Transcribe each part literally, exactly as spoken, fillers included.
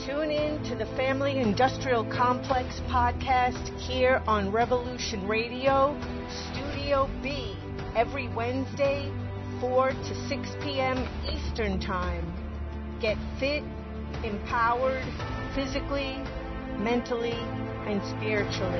Tune in to the Family Industrial Complex podcast here on Revolution Radio, Studio B, every Wednesday, four to six p.m. Eastern Time. Get fit, empowered, physically, mentally, and spiritually.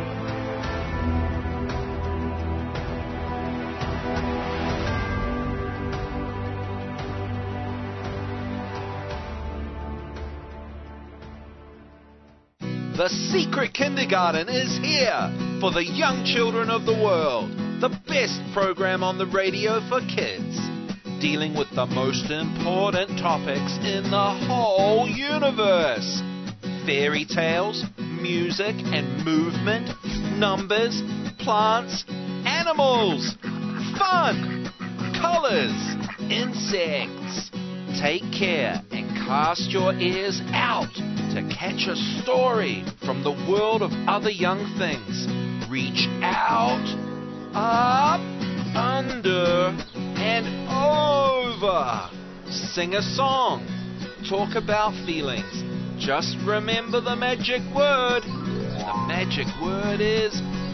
The Secret Kindergarten is here for the young children of the world. The best program on the radio for kids, dealing with the most important topics in the whole universe. Fairy tales, music and movement, numbers, plants, animals, fun, colors, insects. Take care and cast your ears out to catch a story from the world of other young things. Reach out, up, under, and over. Sing a song. Talk about feelings. Just remember the magic word. The magic word is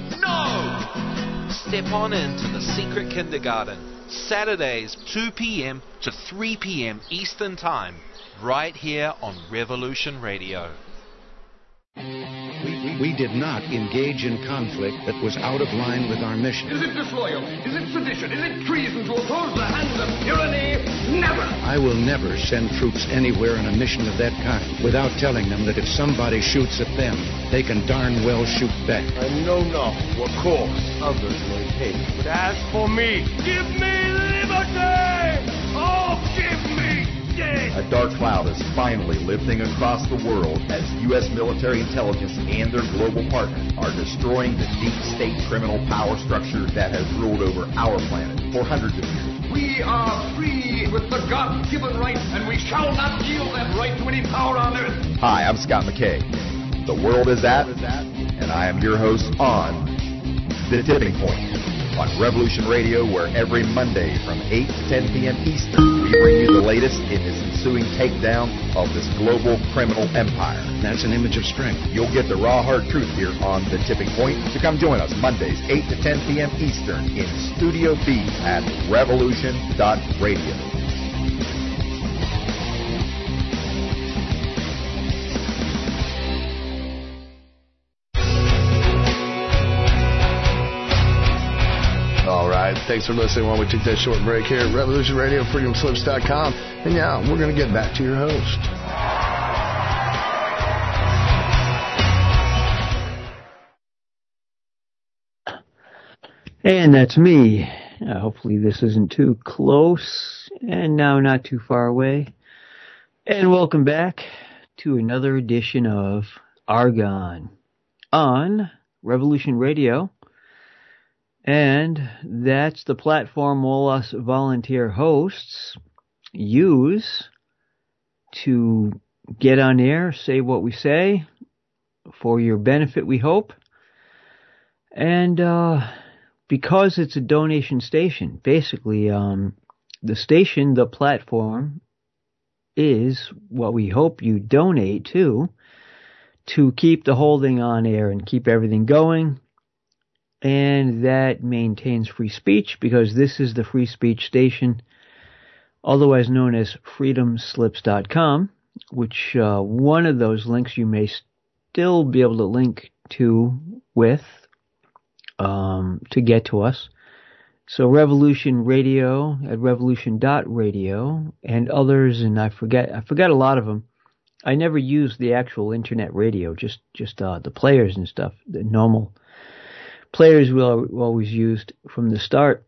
no. Step on into the Secret Kindergarten. Saturdays, two p.m. to three p.m. Eastern Time. Right here on Revolution Radio. We, we, we did not engage in conflict that was out of line with our mission. Is it disloyal? Is it sedition? Is it treason to oppose the hands of tyranny? Never! I will never send troops anywhere on a mission of that kind without telling them that if somebody shoots at them, they can darn well shoot back. I know not what course others may take, but as for me, give me liberty! Oh, give me death! A dark cloud is finally lifting across the world as U S military intelligence and their global partners are destroying the deep state criminal power structure that has ruled over our planet for hundreds of years. We are free with the God-given right, and we shall not yield that right to any power on earth. Hi, I'm Scott McKay. The world is at, and I am your host on The Tipping Point on Revolution Radio, where every Monday from eight to ten p.m. Eastern, we bring you the latest in this ensuing takedown of this global criminal empire. That's an image of strength. You'll get the raw, hard truth here on The Tipping Point. So come join us Mondays, eight to ten p.m. Eastern in Studio B at revolution dot radio. Thanks for listening while we take that short break here at Revolution Radio, freedom slips dot com. And yeah, we're going to get back to your host. And that's me. Uh, hopefully this isn't too close, and now not too far away. And welcome back to another edition of Argon on Revolution Radio. And that's the platform all us volunteer hosts use to get on air, say what we say, for your benefit, we hope. And uh, because it's a donation station, basically um, the station, the platform, is what we hope you donate to, to keep the whole thing on air and keep everything going. And that maintains free speech, because this is the free speech station, otherwise known as freedom slips dot com, which uh, one of those links you may still be able to link to with um, to get to us. So Revolution Radio at revolution dot radio and others, and I forget I forgot a lot of them. I never used the actual internet radio, just just uh, the players and stuff, the normal players we always used from the start.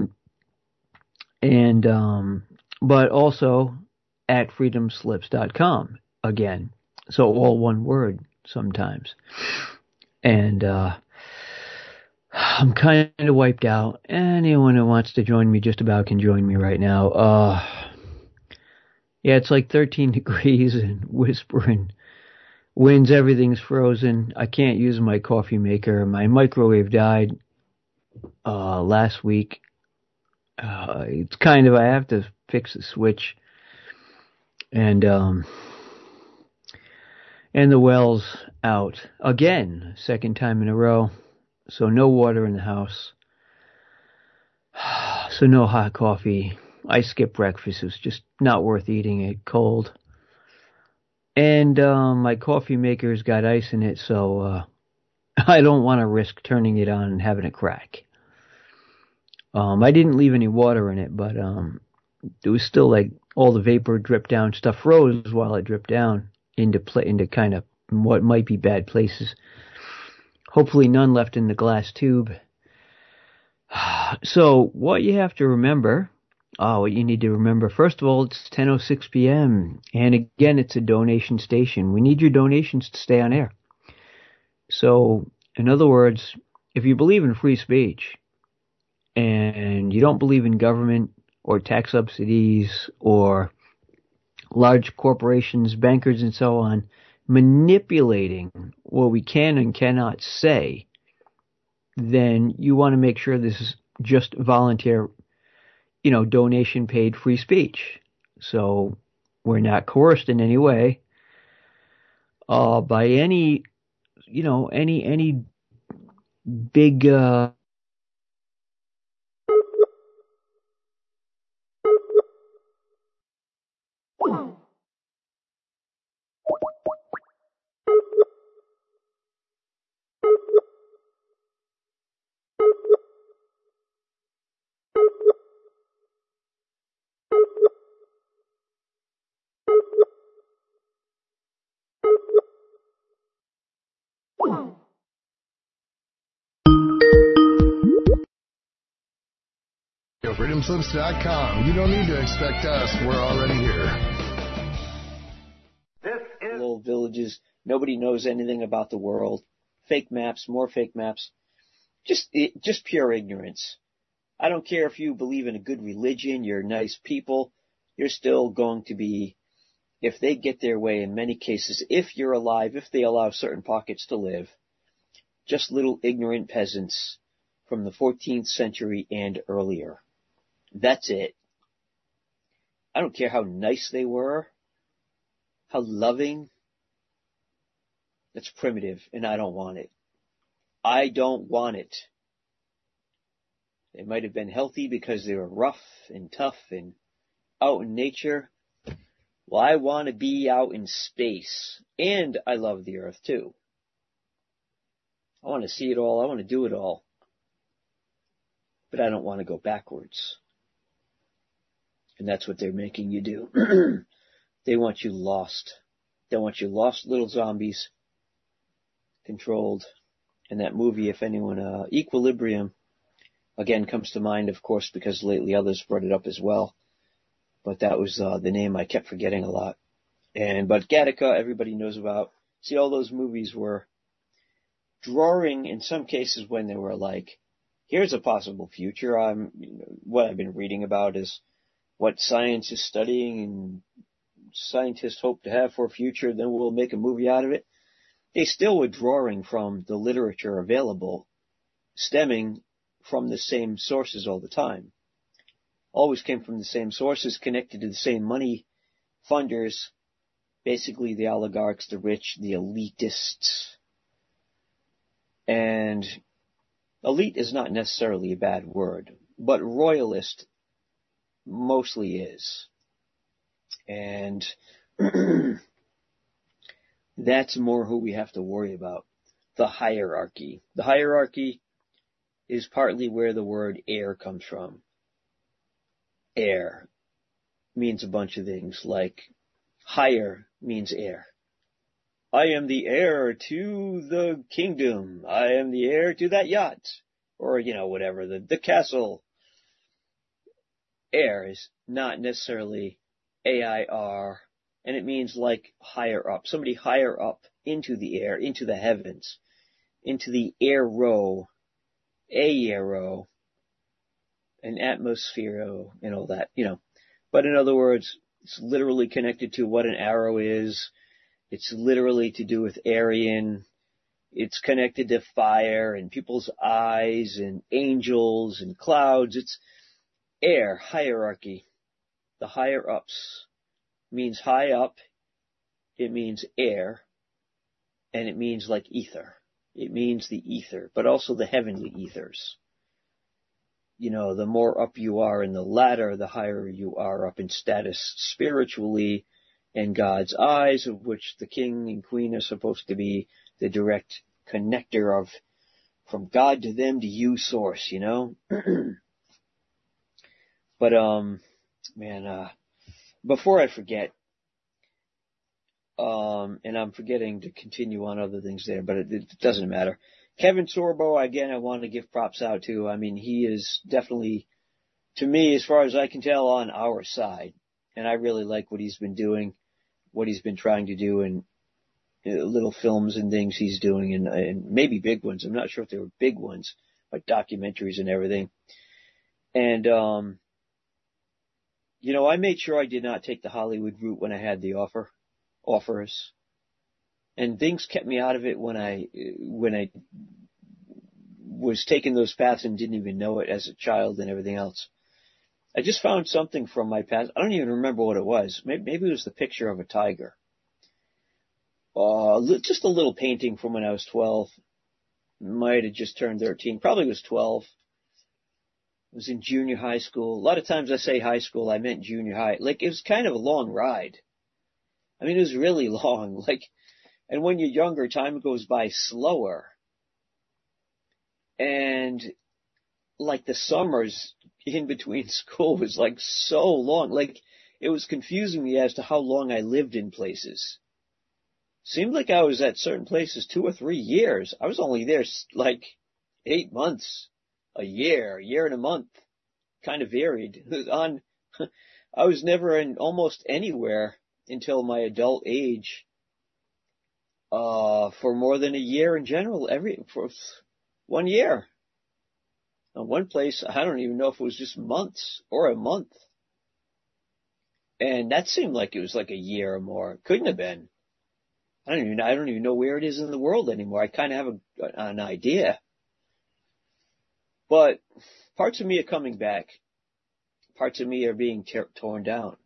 And um, but also at freedom slips dot com again, so all one word sometimes. And uh, I'm kind of wiped out. Anyone who wants to join me just about can join me right now. Uh, yeah, it's like thirteen degrees and whispering winds. Everything's frozen. I can't use my coffee maker. My microwave died uh, last week. Uh, it's kind of, I have to fix the switch. And um, And the well's out again, second time in a row. So no water in the house. So no hot coffee. I skipped breakfast. It was just not worth eating it cold. And um, my coffee maker's got ice in it, so uh, I don't want to risk turning it on and having it crack. Um, I didn't leave any water in it, but um, it was still like all the vapor dripped down. Stuff froze while it dripped down into pla- into kind of what might be bad places. Hopefully none left in the glass tube. So what you have to remember, oh, what you need to remember, first of all, it's ten oh six p.m. And again, it's a donation station. We need your donations to stay on air. So, in other words, if you believe in free speech and you don't believe in government or tax subsidies or large corporations, bankers, and so on, manipulating what we can and cannot say, then you want to make sure this is just volunteer, you know, donation paid free speech. So we're not coerced in any way uh, by any, you know, any, any big, uh, freedom slips dot com. You don't need to expect us. We're already here. This is little villages. Nobody knows anything about the world. Fake maps, more fake maps. Just, it, just pure ignorance. I don't care if you believe in a good religion, you're nice people. You're still going to be, if they get their way in many cases, if you're alive, if they allow certain pockets to live, just little ignorant peasants from the fourteenth century and earlier. That's it. I don't care how nice they were, how loving. That's primitive, and I don't want it. I don't want it. They might have been healthy because they were rough and tough and out in nature. Well, I want to be out in space, and I love the Earth too. I want to see it all. I want to do it all. But I don't want to go backwards. And that's what they're making you do. They want you lost. They want you lost little zombies, controlled. And that movie, if anyone, uh, Equilibrium, again comes to mind, of course, because lately others brought it up as well. But that was uh, the name I kept forgetting a lot. And but Gattaca, everybody knows about. See, all those movies were drawing, in some cases, when they were like, here's a possible future. I'm, you know, what I've been reading about is what science is studying and scientists hope to have for a future, then we'll make a movie out of it. They still were drawing from the literature available, stemming from the same sources all the time. Always came from the same sources, connected to the same money funders, basically the oligarchs, the rich, the elitists. And elite is not necessarily a bad word, but royalist mostly is. And that's more who we have to worry about. The hierarchy. The hierarchy is partly where the word heir comes from. Heir means a bunch of things, like hire means heir. I am the heir to the kingdom. I am the heir to that yacht. Or, you know, whatever, the, the castle. Heir is not necessarily A I R, and it means like higher up. Somebody higher up into the air, into the heavens, into the aero, aero, an atmosphere, and all that, you know. But in other words, it's literally connected to what an arrow is. It's literally to do with Aryan. It's connected to fire and people's eyes and angels and clouds. It's air, hierarchy. The higher ups means high up. It means air. and it means like ether. It means the ether, but also the heavenly ethers. You know, the more up you are in the ladder, the higher you are up in status spiritually in God's eyes, of which the king and queen are supposed to be the direct connector of from God to them to you source, you know? But, um, man, uh, before I forget, um, and I'm forgetting to continue on other things there, but it, it doesn't matter. Kevin Sorbo, again, I want to give props out to. I mean, he is definitely, to me, as far as I can tell, on our side. And I really like what he's been doing, what he's been trying to do, and uh, little films and things he's doing, and, and maybe big ones. I'm not sure if they were big ones, like documentaries and everything. And, um, you know, I made sure I did not take the Hollywood route when I had the offer, offers. And things kept me out of it when I, when I was taking those paths and didn't even know it as a child and everything else. I just found something from my past. I don't even remember what it was. Maybe, maybe it was the picture of a tiger. Uh, just a little painting from when I was twelve. Might have just turned thirteen. Probably was twelve. It was in junior high school. A lot of times I say high school, I meant junior high. Like, it was kind of a long ride. I mean, it was really long. Like, and when you're younger, time goes by slower. And like the summers in between school was like so long. Like, it was confusing me as to how long I lived in places. Seemed like I was at certain places two or three years. I was only there like eight months, a year, a year and a month. Kind of varied. On, I was never in almost anywhere until my adult age. Uh, for more than a year in general, every, for one year. In one place, I don't even know if it was just months or a month. And that seemed like it was like a year or more. Couldn't have been. I don't even, I don't even know where it is in the world anymore. I kind of have a, an idea. But parts of me are coming back. Parts of me are being ter- torn down.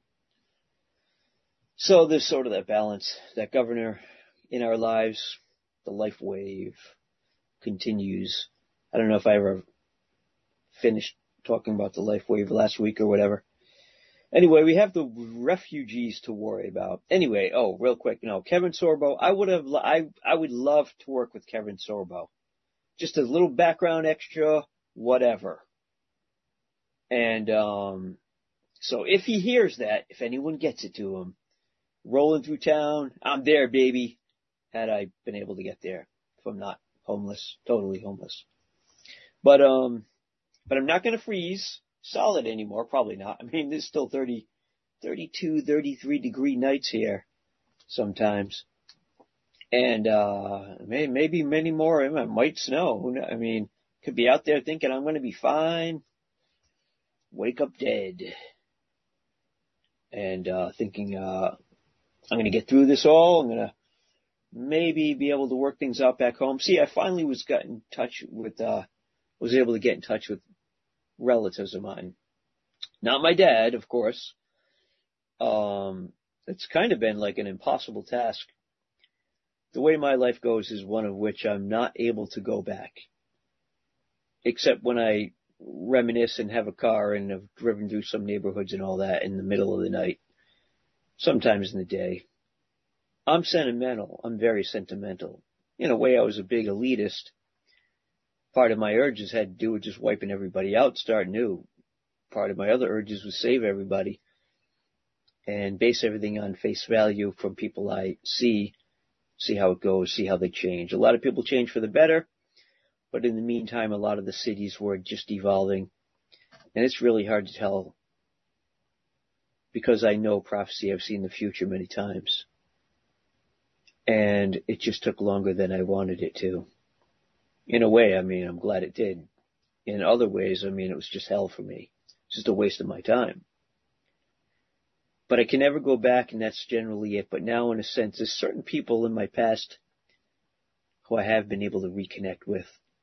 So there's sort of that balance, that governor in our lives, the life wave continues. I don't know if I ever finished talking about the life wave last week or whatever. Anyway, we have the refugees to worry about. Anyway, oh, real quick, no, Kevin Sorbo, I would have, I, I would love to work with Kevin Sorbo. Just a little background extra, whatever. And, um, so if he hears that, if anyone gets it to him, rolling through town, I'm there, baby. Had I been able to get there, if I'm not homeless, totally homeless. But, um, but I'm not going to freeze solid anymore. Probably not. I mean, there's still thirty, thirty-two, thirty-three degree nights here sometimes. And, uh, maybe, maybe many more. It might snow. I mean, could be out there thinking I'm going to be fine. Wake up dead. And, uh, thinking, uh, I'm going to get through this all. I'm going to maybe be able to work things out back home. See, I finally was got in touch with, uh, was able to get in touch with relatives of mine. Not my dad, of course. Um, it's kind of been like an impossible task. The way my life goes is one of which I'm not able to go back. Except when I reminisce and have a car and have driven through some neighborhoods and all that in the middle of the night. Sometimes in the day. I'm sentimental. I'm very sentimental. In a way, I was a big elitist. Part of my urges had to do with just wiping everybody out, start new. Part of my other urges was save everybody and base everything on face value from people I see, see how it goes, see how they change. A lot of people change for the better, but in the meantime, a lot of the cities were just evolving, and it's really hard to tell because I know prophecy. I've seen the future many times. And it just took longer than I wanted it to. In a way, I mean, I'm glad it did. In other ways, I mean, it was just hell for me. It's just a waste of my time. But I can never go back, and that's generally it. But now, in a sense, there's certain people in my past who I have been able to reconnect with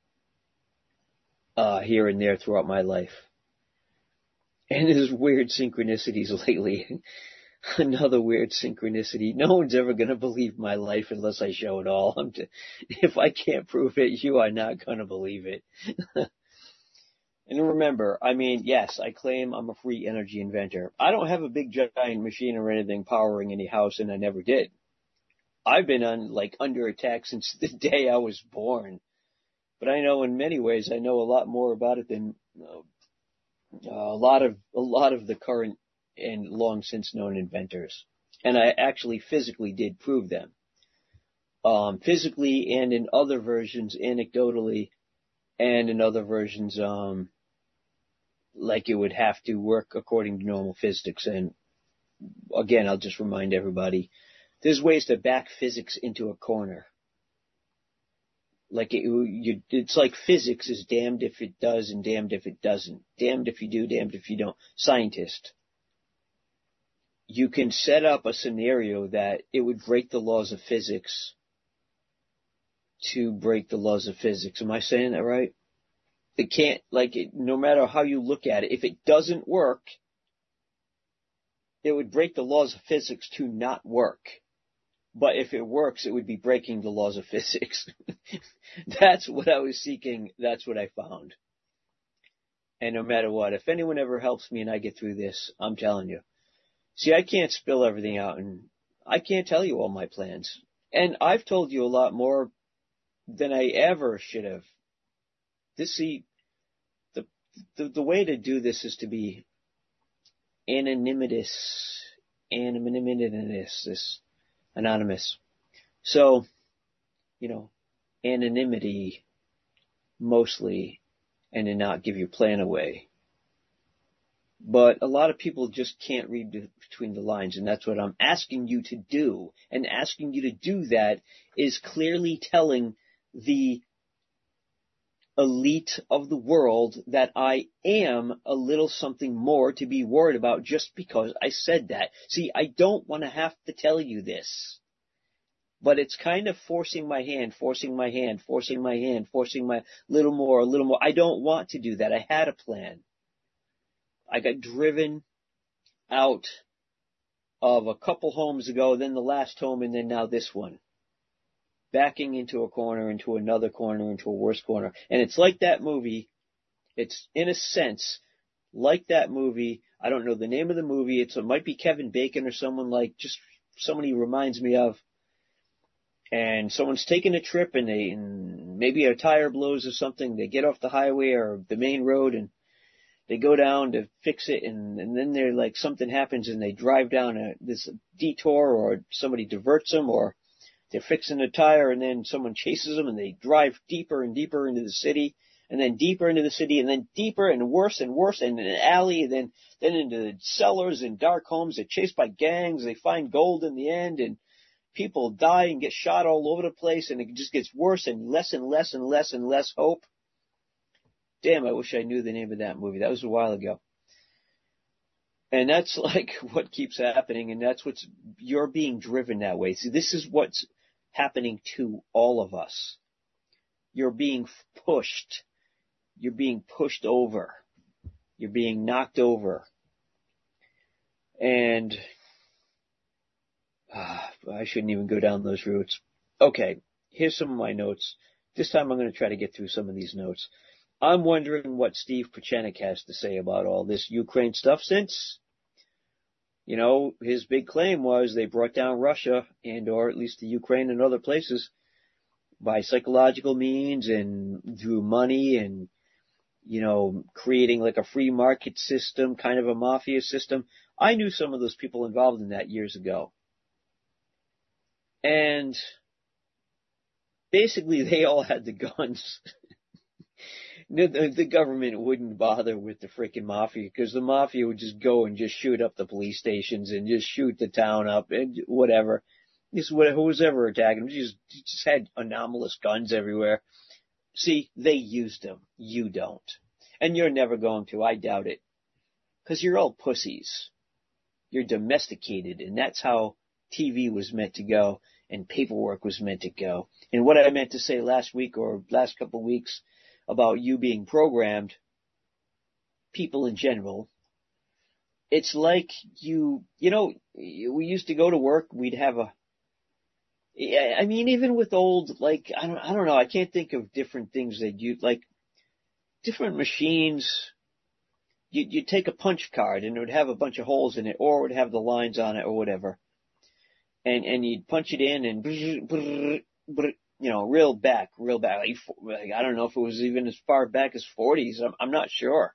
uh, here and there throughout my life. And there's weird synchronicities lately. Another weird synchronicity. No one's ever going to believe my life unless I show it all. I'm t- if I can't prove it, you are not going to believe it. And remember, I mean, yes, I claim I'm a free energy inventor. I don't have a big giant machine or anything powering any house, and I never did. I've been on, like, under attack since the day I was born. But I know in many ways I know a lot more about it than uh, a lot of a lot of the current and long since known inventors. And I actually physically did prove them. Um, physically and in other versions, anecdotally, and in other versions, um, like it would have to work according to normal physics. And again, I'll just remind everybody, there's ways to back physics into a corner. Like it, you, it's like physics is damned if it does and damned if it doesn't. Damned if you do, damned if you don't. Scientist. You can set up a scenario that it would break the laws of physics to break the laws of physics. Am I saying that right? It can't, like, it, no matter how you look at it, if it doesn't work, it would break the laws of physics to not work. But if it works, it would be breaking the laws of physics. That's what I was seeking. That's what I found. And no matter what, if anyone ever helps me and I get through this, I'm telling you. See, I can't spill everything out, and I can't tell you all my plans. And I've told you a lot more than I ever should have. This, see, the, the, the way to do this is to be anonymous, anonymous, this, anonymous. So, you know, anonymity mostly, and to not give your plan away. But a lot of people just can't read between the lines, and that's what I'm asking you to do. And asking you to do that is clearly telling the elite of the world that I am a little something more to be worried about just because I said that. See, I don't want to have to tell you this, but it's kind of forcing my hand, forcing my hand, forcing my hand, forcing my little more, a little more. I don't want to do that. I had a plan. I got driven out of a couple homes ago, then the last home, and then now this one. Backing into a corner, into another corner, into a worse corner. And it's like that movie. It's, in a sense, like that movie. I don't know the name of the movie. It's, it might be Kevin Bacon or someone like, just someone he reminds me of. And someone's taking a trip and they, and maybe a tire blows or something. They get off the highway or the main road and they go down to fix it, and, and then they're like, something happens and they drive down a, this detour, or somebody diverts them, or they're fixing a tire and then someone chases them and they drive deeper and deeper into the city, and then deeper into the city, and then deeper and worse and worse, and in an alley, and then, then into cellars and dark homes. They're chased by gangs. They find gold in the end, and people die and get shot all over the place, and it just gets worse and less and less and less and less hope. Damn, I wish I knew the name of that movie. That was a while ago. And that's like what keeps happening, and that's what's, you're being driven that way. See, this is what's happening to all of us. You're being pushed. You're being pushed over. You're being knocked over. And uh, I shouldn't even go down those routes. Okay, here's some of my notes. This time I'm going to try to get through some of these notes. I'm wondering what Steve Pieczenik has to say about all this Ukraine stuff, since, you know, his big claim was they brought down Russia, and or at least the Ukraine and other places, by psychological means and through money and, you know, creating like a free market system, kind of a mafia system. I knew some of those people involved in that years ago. And basically they all had the guns. The, the government wouldn't bother with the freaking mafia, because the mafia would just go and just shoot up the police stations and just shoot the town up and whatever. Just whatever, who was ever attacking them, just, just had anomalous guns everywhere. See, they used them. You don't. And you're never going to. I doubt it. Because you're all pussies. You're domesticated, and that's how T V was meant to go and paperwork was meant to go. And what I meant to say last week or last couple of weeks about you being programmed, people in general, it's like you, you know, we used to go to work, we'd have a, I mean, even with old, like, I don't, I don't know, I can't think of different things that you, like, different machines, you, you'd take a punch card and it would have a bunch of holes in it, or it would have the lines on it or whatever. And, and you'd punch it in and, you know, real back, real back. Like, like, I don't know if it was even as far back as forties. I'm, I'm not sure.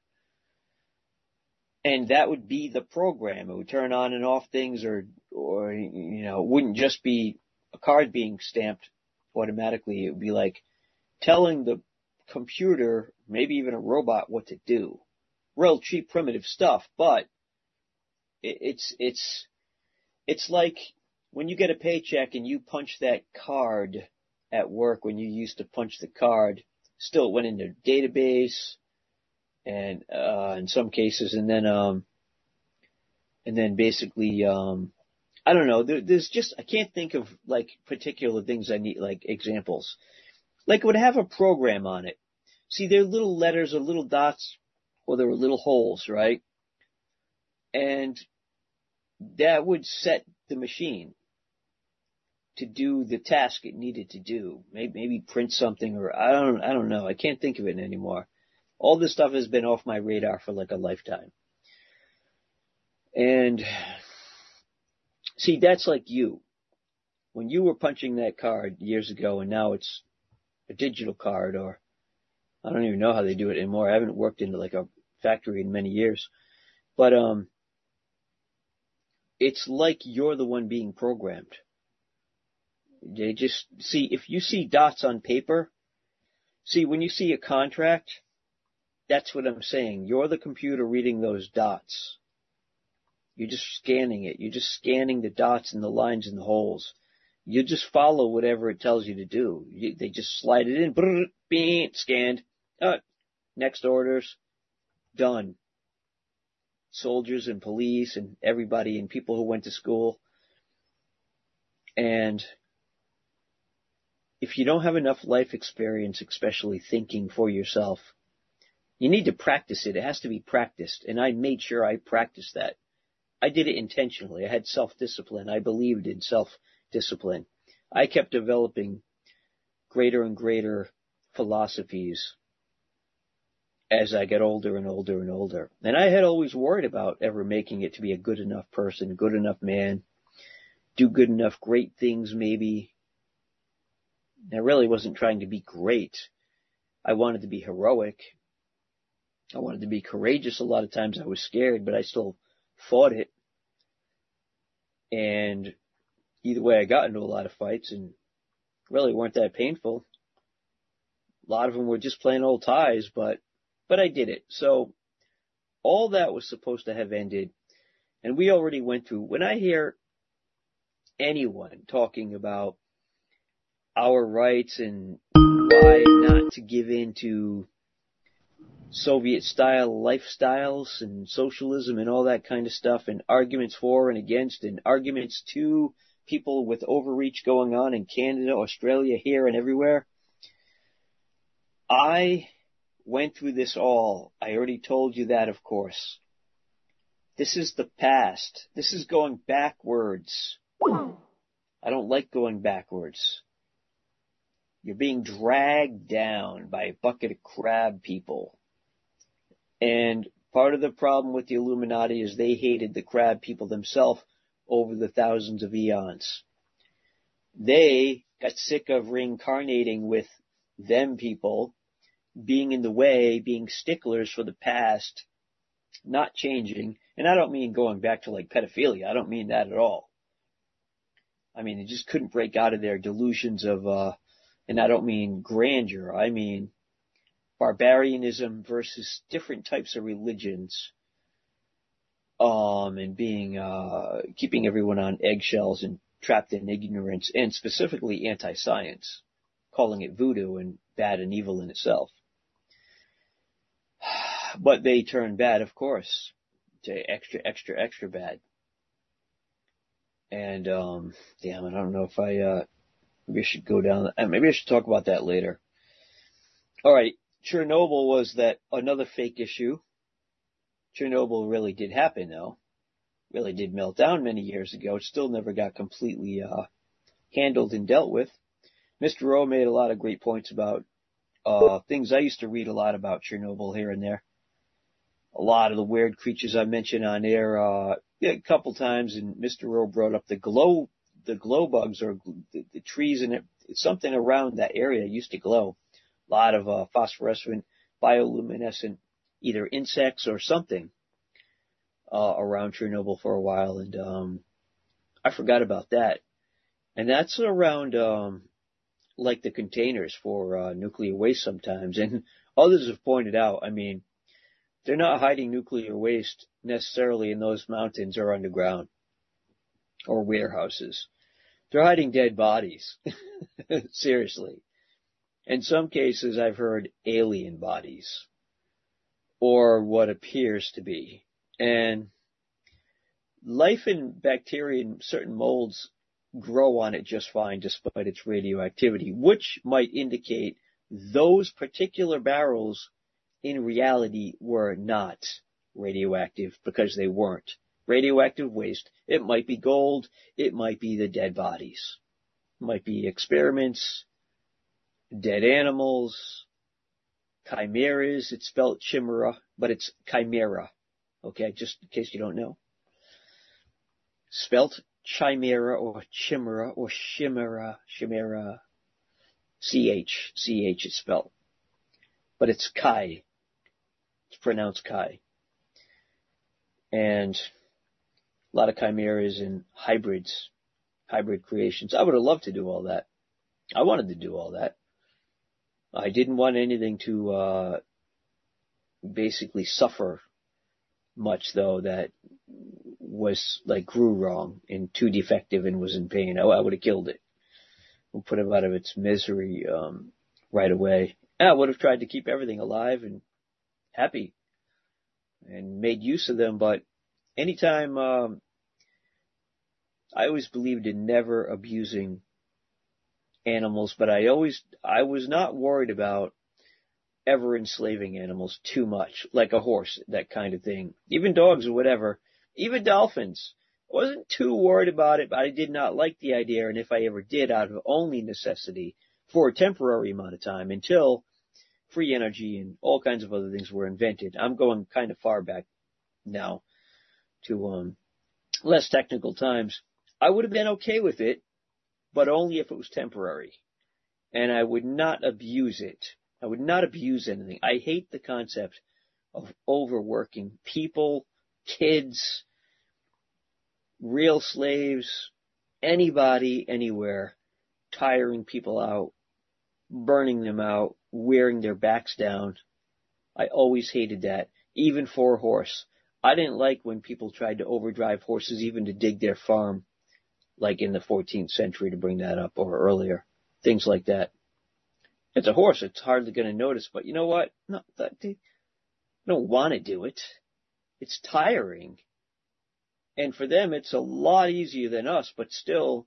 And that would be the program. It would turn on and off things, or, or, you know, it wouldn't just be a card being stamped automatically. It would be like telling the computer, maybe even a robot, what to do. Real cheap, primitive stuff, but it, it's, it's, it's like when you get a paycheck and you punch that card at work, when you used to punch the card, still it went into a database, and, uh, in some cases, and then, um, and then basically, um, I don't know, there, there's just, I can't think of, like, particular things I need, like, examples. Like, it would have a program on it. See, there are little letters or little dots, or there were little holes, right? And that would set the machine to do the task it needed to do. Maybe, maybe print something, or I don't, I don't know. I can't think of it anymore. All this stuff has been off my radar for like a lifetime. And see, that's like you. When you were punching that card years ago, and now it's a digital card, or I don't even know how they do it anymore. I haven't worked in like a factory in many years. But um, it's like you're the one being programmed. They just, see, if you see dots on paper, see, when you see a contract, that's what I'm saying. You're the computer reading those dots. You're just scanning it. You're just scanning the dots and the lines and the holes. You just follow whatever it tells you to do. You, they just slide it in, brrr, beep, scanned, uh, next orders, done. Soldiers and police and everybody and people who went to school. And if you don't have enough life experience, especially thinking for yourself, you need to practice it. It has to be practiced. And I made sure I practiced that. I did it intentionally. I had self-discipline. I believed in self-discipline. I kept developing greater and greater philosophies as I get older and older and older. And I had always worried about ever making it to be a good enough person, good enough man, do good enough great things maybe. I really wasn't trying to be great. I wanted to be heroic. I wanted to be courageous. A lot of times I was scared, but I still fought it. And either way, I got into a lot of fights and really weren't that painful. A lot of them were just plain old ties, but, but I did it. So all that was supposed to have ended. And we already went through, when I hear anyone talking about our rights and why not to give in to Soviet-style lifestyles and socialism and all that kind of stuff, and arguments for and against, and arguments to people with overreach going on in Canada, Australia, here and everywhere. I went through this all. I already told you that, of course. This is the past. This is going backwards. I don't like going backwards. You're being dragged down by a bucket of crab people. And part of the problem with the Illuminati is they hated the crab people themselves over the thousands of eons. They got sick of reincarnating with them people, being in the way, being sticklers for the past, not changing. And I don't mean going back to like pedophilia. I don't mean that at all. I mean, they just couldn't break out of their delusions of, uh, and I don't mean grandeur. I mean barbarianism versus different types of religions, um, and being, uh, keeping everyone on eggshells and trapped in ignorance, and specifically anti-science, calling it voodoo and bad and evil in itself. But they turn bad, of course, to extra, extra, extra bad. And, um, damn, I don't know if I, uh, maybe I should go down, maybe I should talk about that later. All right. Chernobyl was that another fake issue. Chernobyl really did happen, though. really did melt down many years ago. It still never got completely uh, handled and dealt with. Mister O made a lot of great points about uh, things I used to read a lot about Chernobyl here and there. A lot of the weird creatures I mentioned on air uh, yeah, a couple times, and Mister O brought up the glow, the glow bugs or the, the trees and it, something around that area used to glow. A lot of uh, phosphorescent, bioluminescent, either insects or something uh, around Chernobyl for a while, and um, I forgot about that. And that's around um, like the containers for uh, nuclear waste sometimes, and others have pointed out, I mean, they're not hiding nuclear waste necessarily in those mountains or underground or warehouses. They're hiding dead bodies. Seriously. In some cases, I've heard alien bodies or what appears to be. And life and bacteria and certain molds grow on it just fine despite its radioactivity, which might indicate those particular barrels in reality were not radioactive because they weren't. Radioactive waste. It might be gold. It might be the dead bodies. It might be experiments, dead animals, chimeras. It's spelled chimera, but it's chimera. Okay, just in case you don't know. Spelt chimera or chimera or chimera, chimera. C H, C H it's spelled. But it's chi. It's pronounced chi. And a lot of chimeras and hybrids, hybrid creations. I would have loved to do all that. I wanted to do all that. I didn't want anything to uh, basically suffer much, though, that was like grew wrong and too defective and was in pain. I, I would have killed it. We'll put it out of its misery um, right away. And I would have tried to keep everything alive and happy and made use of them. But anytime, um, I always believed in never abusing animals, but I always, I was not worried about ever enslaving animals too much, like a horse, that kind of thing. Even dogs or whatever, even dolphins. I wasn't too worried about it, but I did not like the idea, and if I ever did, out of only necessity, for a temporary amount of time, until free energy and all kinds of other things were invented. I'm going kind of far back now to um, less technical times. I would have been okay with it, but only if it was temporary. And I would not abuse it. I would not abuse anything. I hate the concept of overworking people, kids, real slaves, anybody, anywhere, tiring people out, burning them out, wearing their backs down. I always hated that, even for a horse. I didn't like when people tried to overdrive horses even to dig their farm, like in the fourteenth century, to bring that up, or earlier. Things like that. It's a horse. It's hardly going to notice, but you know what? No, that, they don't want to do it. It's tiring. And for them, it's a lot easier than us, but still,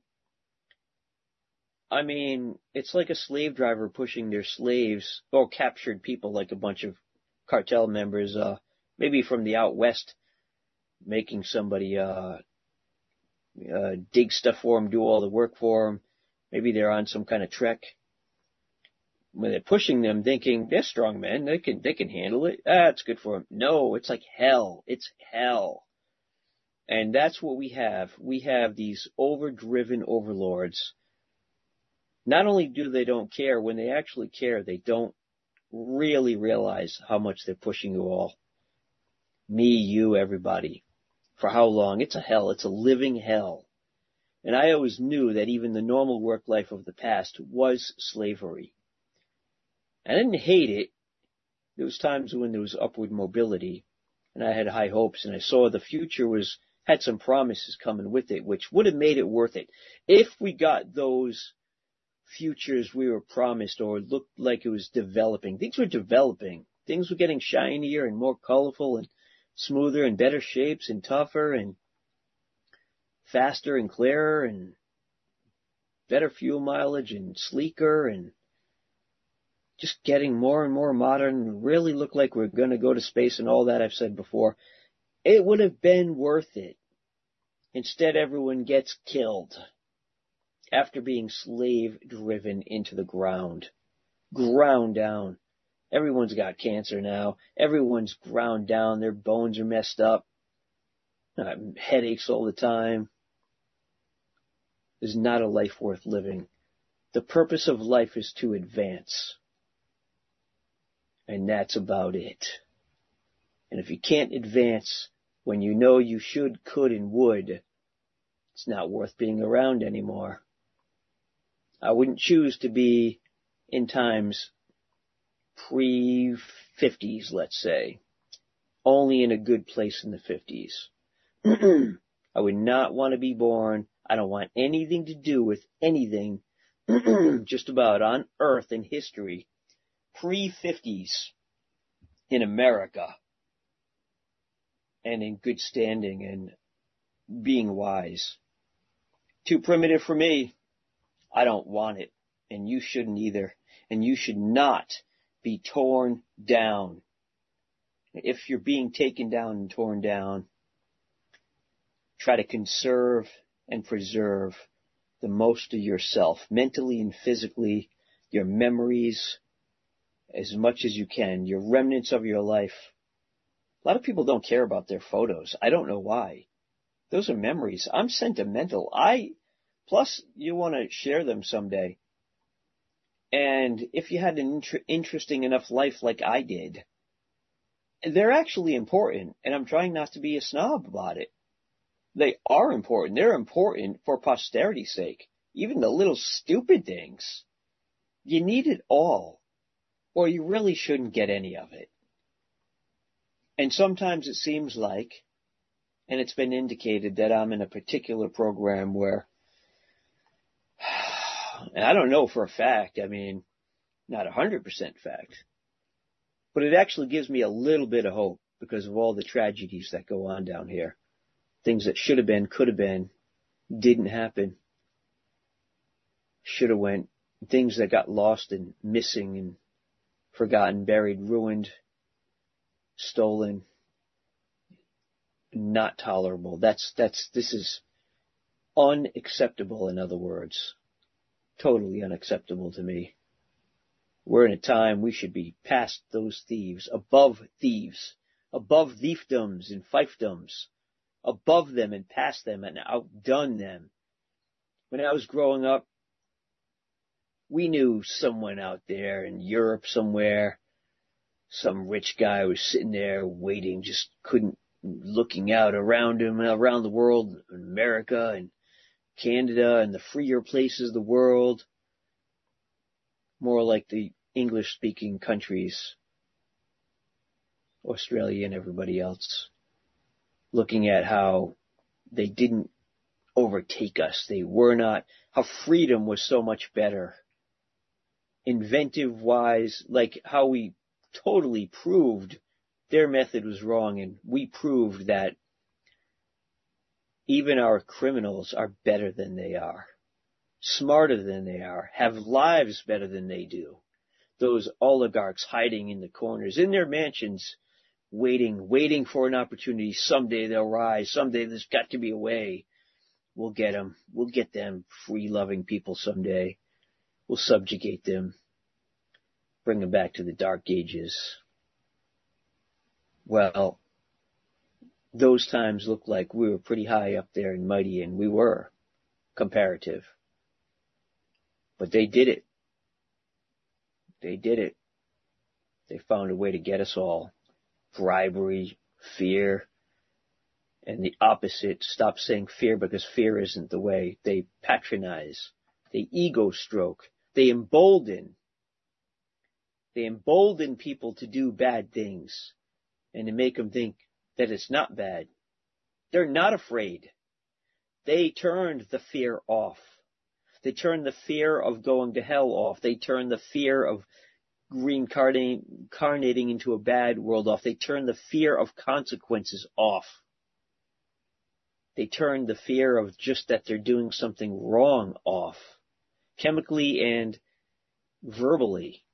I mean, it's like a slave driver pushing their slaves, or captured people, like a bunch of cartel members, uh, maybe from the out west, making somebody uh, uh, dig stuff for them, do all the work for them. Maybe they're on some kind of trek. When they're pushing them, thinking they're strong men, they can they can handle it. Ah, it's good for them. No, it's like hell. It's hell. And that's what we have. We have these overdriven overlords. Not only do they don't care, when they actually care, they don't really realize how much they're pushing you all. Me, you, everybody. For how long? It's a hell. It's a living hell. And I always knew that even the normal work life of the past was slavery. I didn't hate it. There was times when there was upward mobility, and I had high hopes, and I saw the future was had some promises coming with it, which would have made it worth it. If we got those futures we were promised, or looked like it was developing. Things were developing. Things were getting shinier and more colorful and smoother and better shapes and tougher and faster and clearer and better fuel mileage and sleeker and just getting more and more modern, really look like we're going to go to space and all that I've said before. It would have been worth it. Instead, everyone gets killed after being slave-driven into the ground, ground down. Everyone's got cancer now. Everyone's ground down. Their bones are messed up. Uh, headaches all the time. Is not a life worth living. The purpose of life is to advance. And that's about it. And if you can't advance when you know you should, could, and would, it's not worth being around anymore. I wouldn't choose to be in times pre-fifties, let's say. Only in a good place in the fifties. I would not want to be born. I don't want anything to do with anything just about on earth in history pre-fifties in America and in good standing and being wise. Too primitive for me. I don't want it, and you shouldn't either, and you should not be torn down. If you're being taken down and torn down, try to conserve and preserve the most of yourself, mentally and physically, your memories, as much as you can, your remnants of your life. A lot of people don't care about their photos. I don't know why. Those are memories. I'm sentimental. I, plus you want to share them someday. And if you had an inter- interesting enough life like I did, they're actually important, and I'm trying not to be a snob about it. They are important. They're important for posterity's sake. Even the little stupid things. You need it all, or you really shouldn't get any of it. And sometimes it seems like, and it's been indicated that I'm in a particular program where, and I don't know for a fact, I mean, not one hundred percent fact, but it actually gives me a little bit of hope because of all the tragedies that go on down here. Things that should have been, could have been, didn't happen. Should have went. Things that got lost and missing and forgotten, buried, ruined, stolen. Not tolerable. That's, that's, this is unacceptable, in other words. Totally unacceptable to me. We're in a time we should be past those thieves, above thieves, above thiefdoms and fiefdoms. Above them and past them and outdone them. When I was growing up, we knew someone out there in Europe somewhere, some rich guy was sitting there waiting, just couldn't, looking out around him, around the world, in America and Canada and the freer places of the world, more like the English-speaking countries, Australia and everybody else. Looking at how they didn't overtake us. They were not, how freedom was so much better. Inventive-wise, like how we totally proved their method was wrong, and we proved that even our criminals are better than they are, smarter than they are, have lives better than they do. Those oligarchs hiding in the corners, in their mansions, Waiting, waiting for an opportunity. Someday they'll rise. Someday there's got to be a way. We'll get them. We'll get them free-loving people someday. We'll subjugate them. Bring them back to the dark ages. Well, those times looked like we were pretty high up there and mighty, and we were. Comparative. But they did it. They did it. They found a way to get us all. Bribery, fear, and the opposite. Stop saying fear because fear isn't the way. They patronize. They ego stroke. They embolden. They embolden people to do bad things and to make them think that it's not bad. They're not afraid. They turned the fear off. They turned the fear of going to hell off. They turned the fear of reincarnating into a bad world off. They turn the fear of consequences off. They turn the fear of just that they're doing something wrong off, chemically and verbally,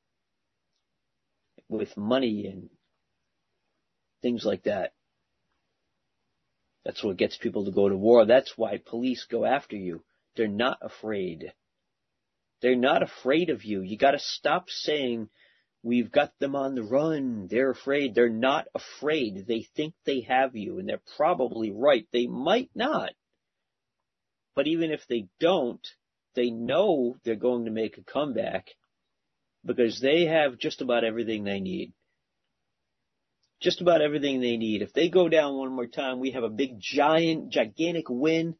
with money and things like that. That's what gets people to go to war. That's why police go after you. They're not afraid. They're not afraid of you. You got to stop saying, we've got them on the run. They're afraid. They're not afraid. They think they have you, and they're probably right. They might not. But even if they don't, they know they're going to make a comeback because they have just about everything they need. Just about everything they need. If they go down one more time, we have a big, giant, gigantic win.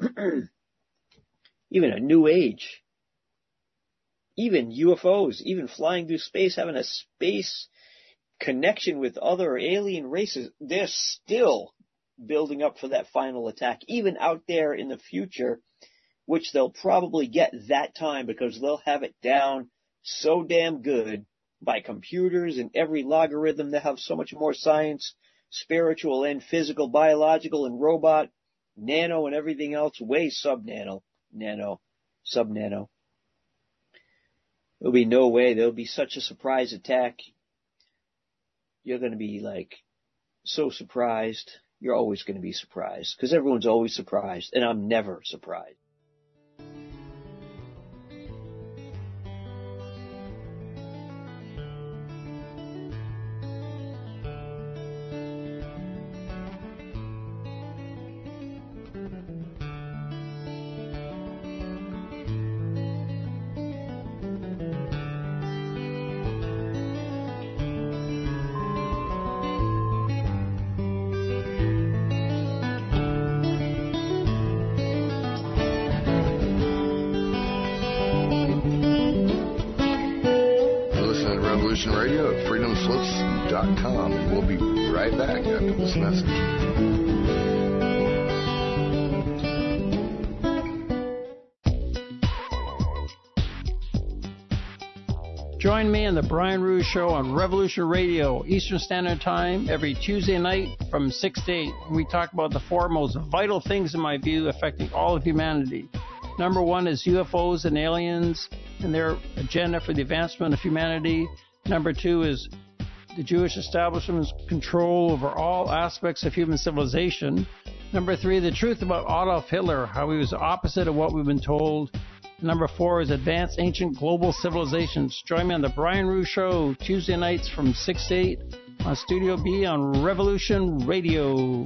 Even a new age. Even U F Os, even flying through space, having a space connection with other alien races, they're still building up for that final attack, even out there in the future, which they'll probably get that time because they'll have it down so damn good by computers and every logarithm. They have so much more science, spiritual and physical, biological and robot, nano and everything else, way sub-nano, nano, sub-nano. There'll be no way. There'll be such a surprise attack. You're going to be like so surprised. You're always going to be surprised because everyone's always surprised, and I'm never surprised. Radio at freedom slips dot com. And we'll be right back after this message. Join me on the Brian Rouge Show on Revolution Radio, Eastern Standard Time, every Tuesday night from six to eight. We talk about the four most vital things, in my view, affecting all of humanity. Number one is U F Os and aliens and their agenda for the advancement of humanity. Number two is the Jewish establishment's control over all aspects of human civilization. Number three, the truth about Adolf Hitler, how he was the opposite of what we've been told. Number four is advanced ancient global civilizations. Join me on the Brian Rouge Show, Tuesday nights from six to eight on Studio B on Revolution Radio.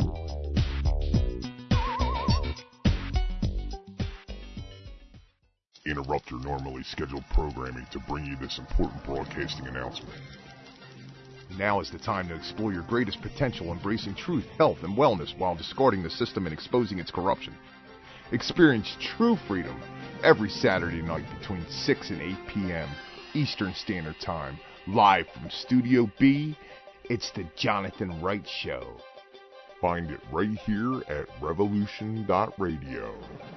Interrupt your normally scheduled programming to bring you this important broadcasting announcement. Now is the time to explore your greatest potential, embracing truth, health, and wellness while discarding the system and exposing its corruption. Experience true freedom every Saturday night between six and eight p.m. Eastern Standard Time, live from Studio B. It's the Jonathan Wright Show. Find it right here at revolution dot radio.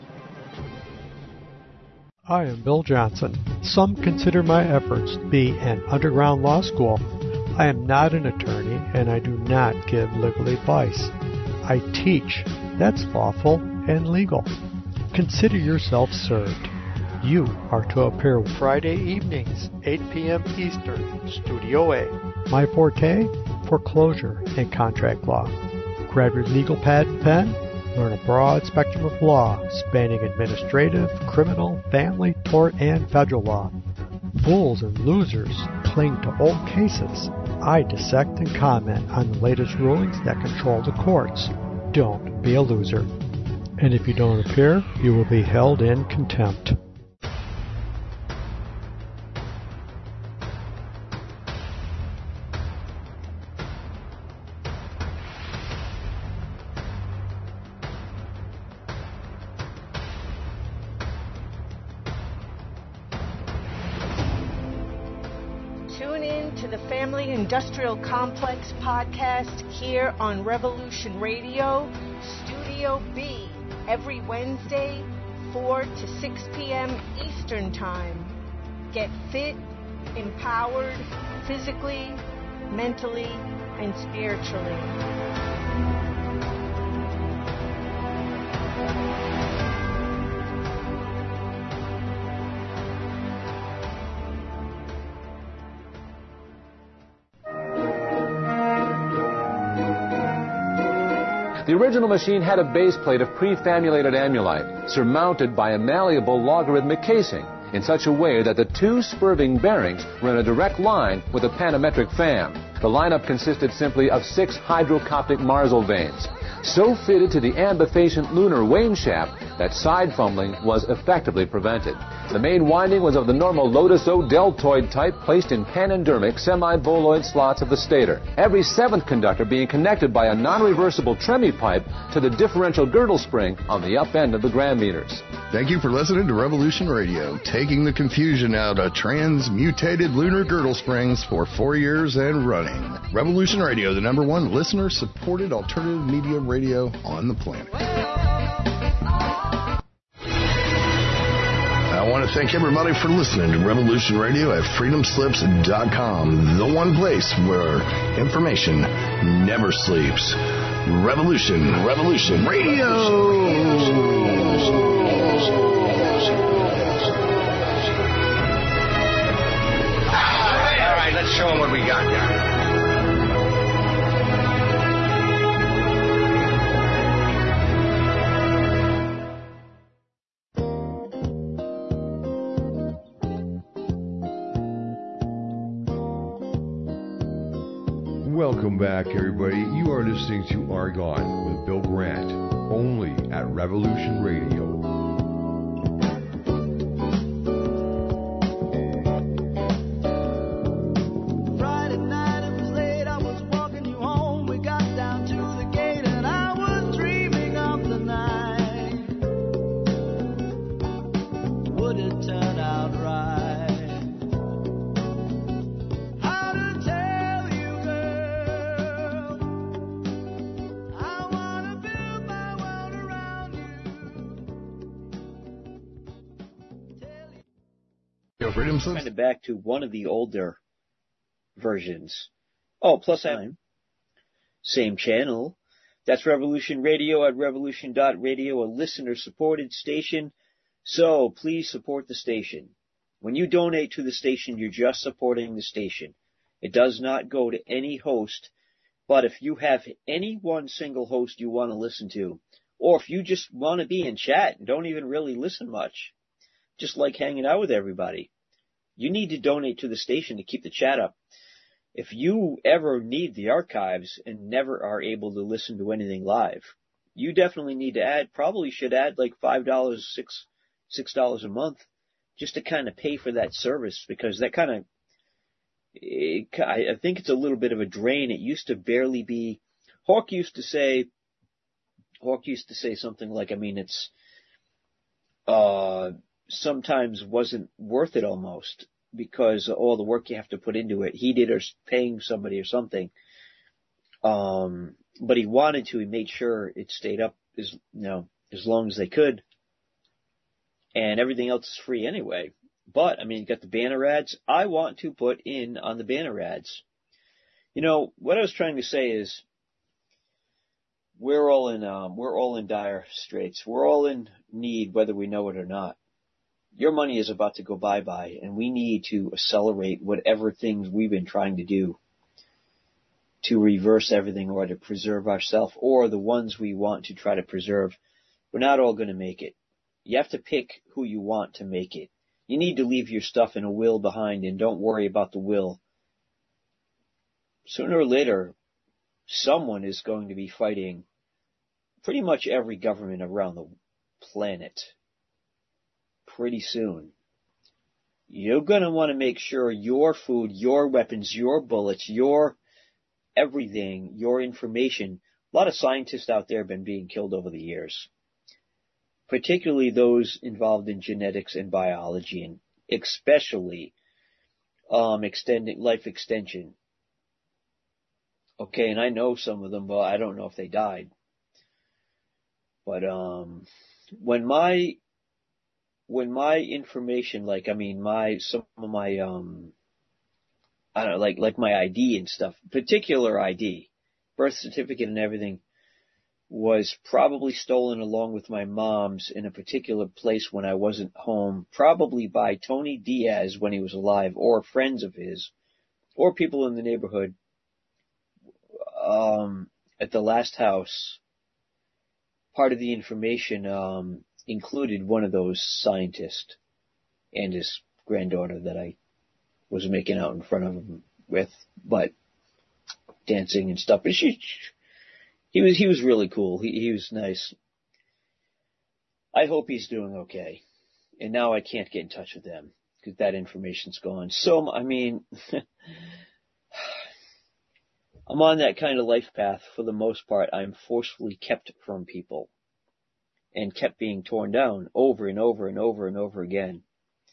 I am Bill Johnson. Some consider my efforts to be an underground law school. I am not an attorney, and I do not give legal advice. I teach. That's lawful and legal. Consider yourself served. You are to appear Friday evenings, eight p.m. Eastern, Studio A. My forte? Foreclosure and contract law. Grab your legal pad and pen. Learn a broad spectrum of law, spanning administrative, criminal, family, tort, and federal law. Fools and losers cling to old cases. I dissect and comment on the latest rulings that control the courts. Don't be a loser. And if you don't appear, you will be held in contempt. Industrial Complex podcast here on Revolution Radio, Studio B, every Wednesday, four to six p.m. Eastern Time. Get fit, empowered, physically, mentally, and spiritually. The original machine had a base plate of prefamulated amulite, surmounted by a malleable logarithmic casing, in such a way that the two spurving bearings were in a direct line with a panometric fan. The lineup consisted simply of six hydrocoptic Marsal vanes, so fitted to the ambifacient lunar wane shaft that side fumbling was effectively prevented. The main winding was of the normal Lotus-O deltoid type placed in panendermic semi-boloid slots of the stator, every seventh conductor being connected by a non-reversible Tremie pipe to the differential girdle spring on the up end of the gram meters. Thank you for listening to Revolution Radio, taking the confusion out of transmutated lunar girdle springs for four years and running. Revolution Radio, the number one listener-supported alternative media radio on the planet. I want to thank everybody for listening to Revolution Radio at freedom slips dot com, the one place where information never sleeps. Revolution, Revolution Radio. All right, let's show them what we got here. Welcome back, everybody. You are listening to Argon with Bill Grant, only at Revolution Radio. Friday night, it was late, I was walking you home. We got down to the gate and I was dreaming of the night. Would it turn out right? Kind of back to one of the older versions. Oh, plus I'm same channel. That's Revolution Radio at revolution dot radio, a listener-supported station. So please support the station. When you donate to the station, you're just supporting the station. It does not go to any host. But if you have any one single host you want to listen to, or if you just want to be in chat and don't even really listen much, just like hanging out with everybody, you need to donate to the station to keep the chat up. If you ever need the archives and never are able to listen to anything live, you definitely need to add, probably should add like five dollars, six, six dollars a month just to kind of pay for that service, because that kind of, it, I think it's a little bit of a drain. It used to barely be, Hawk used to say, Hawk used to say something like, I mean, it's, uh, sometimes wasn't worth it almost because of all the work you have to put into it. He did or paying somebody or something. Um, but he wanted to, he made sure it stayed up as, you know, as long as they could. And everything else is free anyway. But, I mean, you got the banner ads. I want to put in on the banner ads. You know, what I was trying to say is we're all in, um, we're all in dire straits. We're all in need, whether we know it or not. Your money is about to go bye-bye, and we need to accelerate whatever things we've been trying to do to reverse everything or to preserve ourselves or the ones we want to try to preserve. We're not all going to make it. You have to pick who you want to make it. You need to leave your stuff in a will behind and don't worry about the will. Sooner or later, someone is going to be fighting pretty much every government around the planet. Pretty soon. You're going to want to make sure your food, your weapons, your bullets, your everything, your information. A lot of scientists out there have been being killed over the years, particularly those involved in genetics and biology, and especially um, extending life extension. Okay, and I know some of them, but I don't know if they died. But um, when my When my information, like, I mean, my, some of my, um, I don't know, like, like my I D and stuff, particular I D, birth certificate and everything, was probably stolen along with my mom's in a particular place when I wasn't home, probably by Tony Diaz when he was alive, or friends of his, or people in the neighborhood, um, at the last house part of the information um, included one of those scientists and his granddaughter that I was making out in front of him with, but dancing and stuff. But she, he was he was really cool. He he was nice. I hope he's doing okay. And now I can't get in touch with them because that information's gone. So I mean, I'm on that kind of life path for the most part. I'm forcefully kept from people and kept being torn down over and over and over and over again.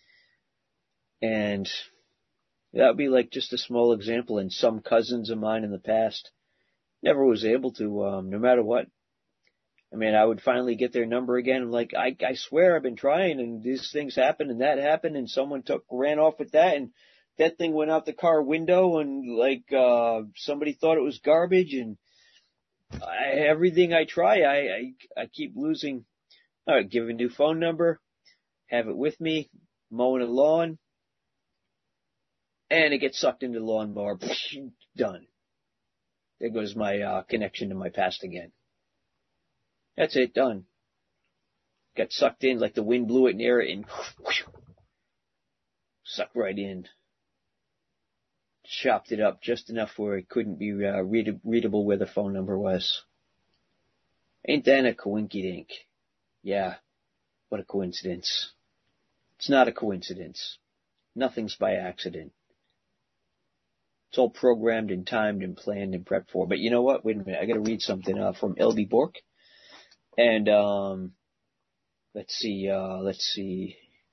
And that would be like just a small example. And some cousins of mine in the past never was able to, um, no matter what. I mean, I would finally get their number again. I'm like, I, I swear I've been trying, and these things happened and that happened, and someone took, ran off with that, and that thing went out the car window, and like, uh, somebody thought it was garbage, and I, everything I try, I, I, I keep losing. All right, give a new phone number, have it with me, mowing a lawn, and it gets sucked into the lawnmower. Done. There goes my uh, connection to my past again. That's it, done. Got sucked in like the wind blew it near it and sucked right in. Chopped it up just enough where it couldn't be uh, read- readable where the phone number was. Ain't that a coinkydink? Yeah, what a coincidence. It's not a coincidence. Nothing's by accident. It's all programmed and timed and planned and prepped for. But you know what? Wait a minute. I got to read something uh, from L B Bork. And um, let's see. Uh, let's see.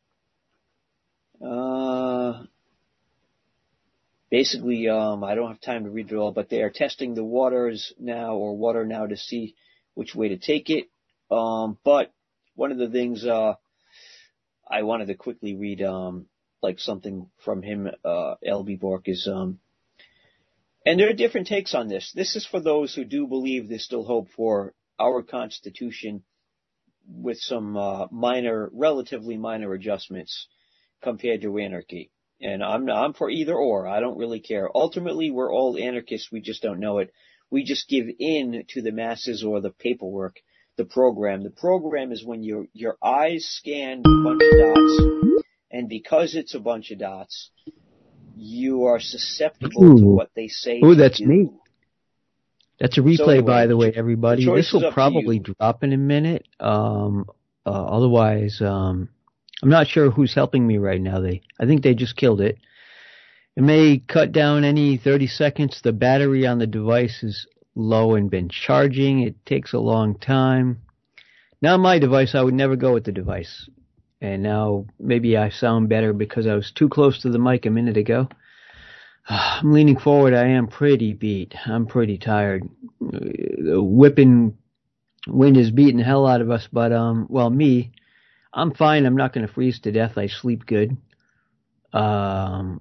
Uh, basically, um, I don't have time to read it all, but they are testing the waters now, or water now, to see which way to take it. Um, but one of the things uh, I wanted to quickly read, um, like something from him, uh, L B Bork, is. Um, And there are different takes on this. This is for those who do believe there's still hope for our Constitution with some uh, minor, relatively minor adjustments compared to anarchy. And I'm I'm for either or. I don't really care. Ultimately, we're all anarchists. We just don't know it. We just give in to the masses or the paperwork, the program. The program is when your your eyes scan a bunch of dots, and because it's a bunch of dots, you are susceptible Ooh. to what they say. Ooh, that's do. neat. That's a replay, So anyway, by the way, everybody. the choice This will is up to probably you. drop in a minute. Um, uh, otherwise, um, I'm not sure who's helping me right now. They, I think they just killed it. It may cut down any thirty seconds. The battery on the device is low and been charging. It takes a long time. Now my device, I would never go with the device. And now maybe I sound better because I was too close to the mic a minute ago. I'm leaning forward. I am pretty beat. I'm pretty tired. The whipping wind is beating the hell out of us. But, um, well, me, I'm fine. I'm not going to freeze to death. I sleep good. Um,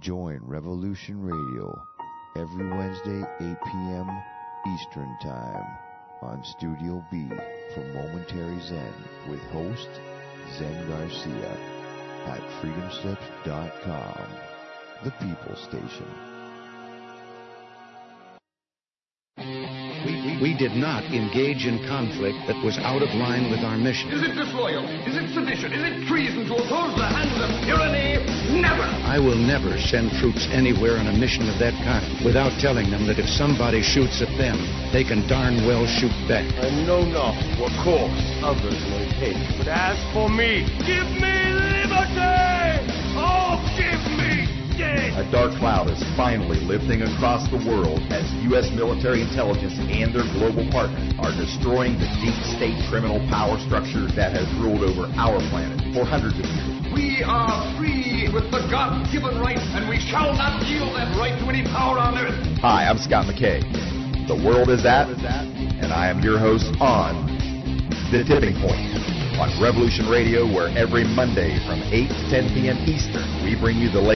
Join Revolution Radio every Wednesday, eight p.m. Eastern Time on Studio B for Momentary Zen with host Zen Garcia at freedom slips dot com, the People Station. We, we did not engage in conflict that was out of line with our mission. Is it disloyal? Is it sedition? Is it treason to oppose the hands of tyranny? Never! I will never send troops anywhere on a mission of that kind without telling them that if somebody shoots at them, they can darn well shoot back. I know not what course others may take, but as for me, give me liberty! Oh, give me death! A dark cloud is finally lifting across the world as U S military intelligence and their global partners are destroying the deep state criminal power structure that has ruled over our planet for hundreds of years. We are free with the God-given right, and we shall not yield that right to any power on earth. Hi, I'm Scott McKay. The world is at, and I am your host on The Tipping Point on Revolution Radio, where every Monday from eight to ten p.m. Eastern, we bring you the latest